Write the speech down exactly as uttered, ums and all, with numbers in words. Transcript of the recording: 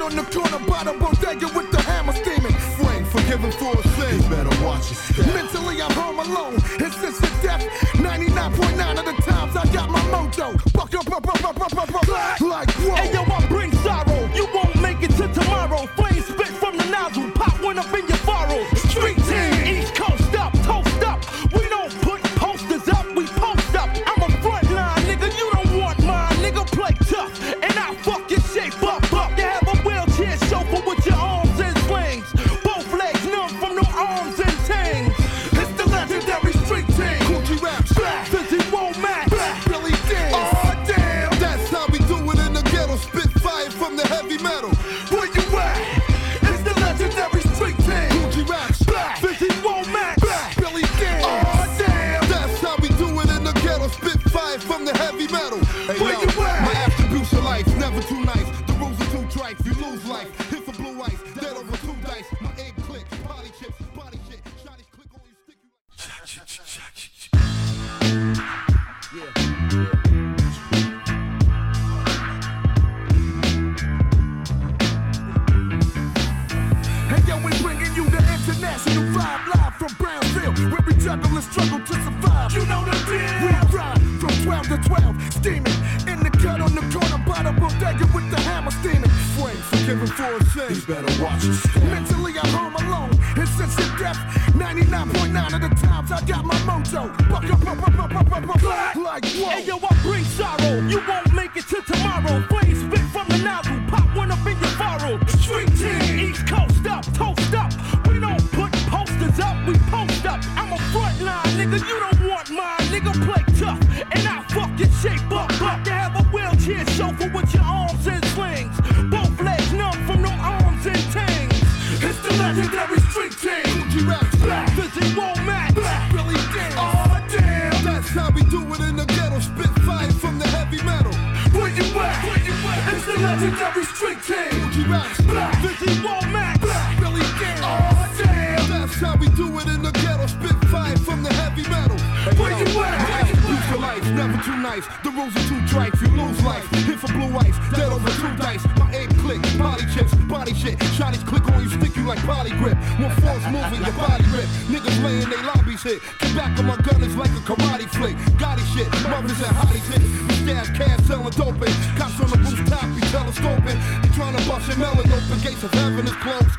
cut on the corner by the bodega with the hammer steaming. Frame forgiven for a sin. You better watch your step. Mentally I'm home alone. And since the death, ninety-nine point nine of the times I got my mojo. Buck up, up, up, up, up, up, up, like whoa. Hey yo, I bring sorrow. You won't make it to tomorrow. Flames spit from the nozzle. Pop one up in your furrow. Street team, East Coast up, toast up. We don't put posters up, we post up. I'm a frontline nigga. You don't want mine, nigga. Play tough, and I fuck your shape up, up. You have a wheelchair chauffeur with your arms in slings. Both legs numb from no arms and tings. It's the legendary street team. Coochie rap, Black, Fizzy Womack, Black, Billy Dance. Oh damn, that's how we do it in the ghetto. Spit fire from the heavy metal. where you at? It's the legendary street team. Coochie rap, Black, Fizzy Womack, Black, Billy Dance. Oh damn, That's how we do it in the ghetto. Spit fire from the heavy metal. Hey, where yo, you at? my attributes of life, never too nice. The rules are too trite. You lose life. Hit for blue ice. Dead over two dice. My aim click. Body chips. Body shit. Shotties click on you. Stick you. Yeah. Hey yo, we bringing you the international vibe live from Brownsville, where we juggle and struggle to survive. You know the deal. We grind from twelve to twelve, steaming in the cut on the corner by the bodega with the hammer steaming. Frame forgiven for a sin. You better watch your step. Mentally I'm home alone, and since your death, ninety-nine point nine of the times I got my mojo. Buck up, up, up, up, up, up, up, like whoa. Hey yo, I bring sorrow. You won't make it to tomorrow. Flames spit from the nozzle. Pop one up in your furrow. Street team, East Coast up, toast up. We don't put posters up, we post up. I'm a frontline nigga. You don't want mine, nigga. Play tough, and I fuck your shape up, up. You have a wheelchair chauffeur with your arms in slings. Both legs numb from no arms and tings. It's the legendary street team. Coochie rap, Black, Fizzy Womack, Black, Billy Dance. Oh damn, That's how we do it in the ghetto. Spit fire from the heavy metal. where you at? Where you at? It's the legendary street team. Coochie rap, Black, Fizzy Womack, Black, Billy Dance. Oh damn, That's how we do it in the ghetto. Spit fire from the heavy metal. Hey, where yo, you my at? attributes for life, never too nice. The rules are too trite. You lose life. Hit for blue ice. Dead over two dice. My aim click. Body chips. Body shit. Shotties click on you. Stick you like poly grip. One force moving. Your body rip. Niggas laying they lobbies hit. Get back on my gun. It's like a karate flick. Gotti shit. Mothers and hotties hit. We stab cash selling dope. Cops on the rooftop. We telescoping. You trying to bust your melon open. Gates of heaven is closed.